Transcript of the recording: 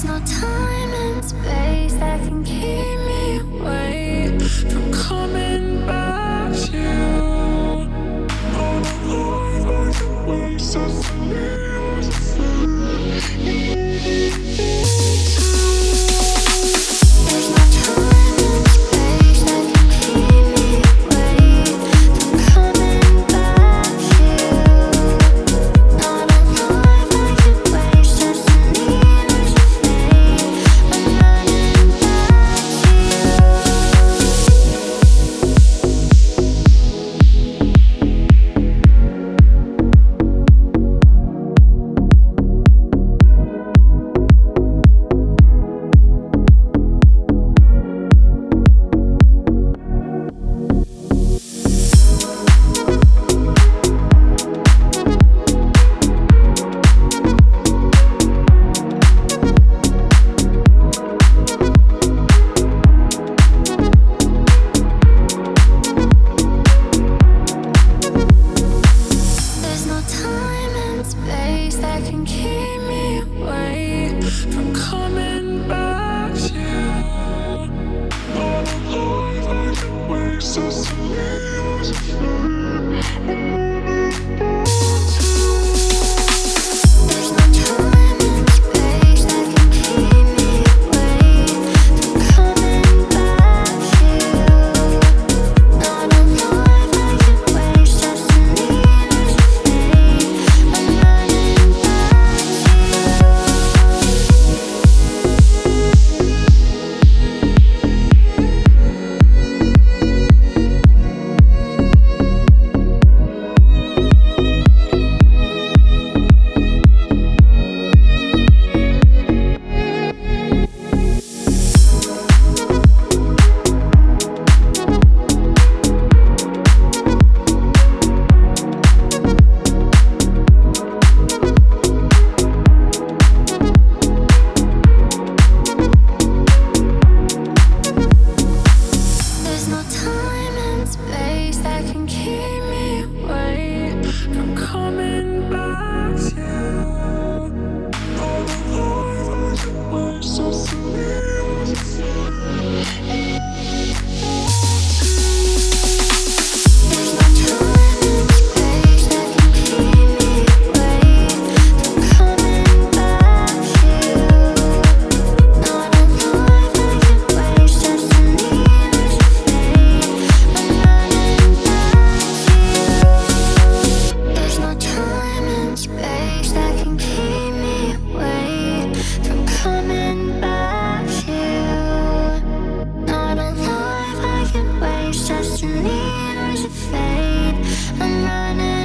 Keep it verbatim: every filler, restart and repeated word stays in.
no time and space that can keep me away from coming back to you. All the life I can waste just to leave us There's no time and space that can keep me away from coming back to you. Not a life I can waste just to leave us fade. I'm running back to There's no time and space that can keep me away from coming back to you. All the life I can waste just to leave us There's no time and space that can keep me away from coming back to you. Not a life I can waste just to leave us fade. I'm running back There's no time and space that can keep me away from coming back to you. All the life I can waste just to leave us There's no time and space that can keep me away from coming back to you. Not a life I can waste just to leave us fade. I'm running back to you. There's no time and space that can keep me away from coming back to you. Not a life I can waste just to leave us fade. I'm running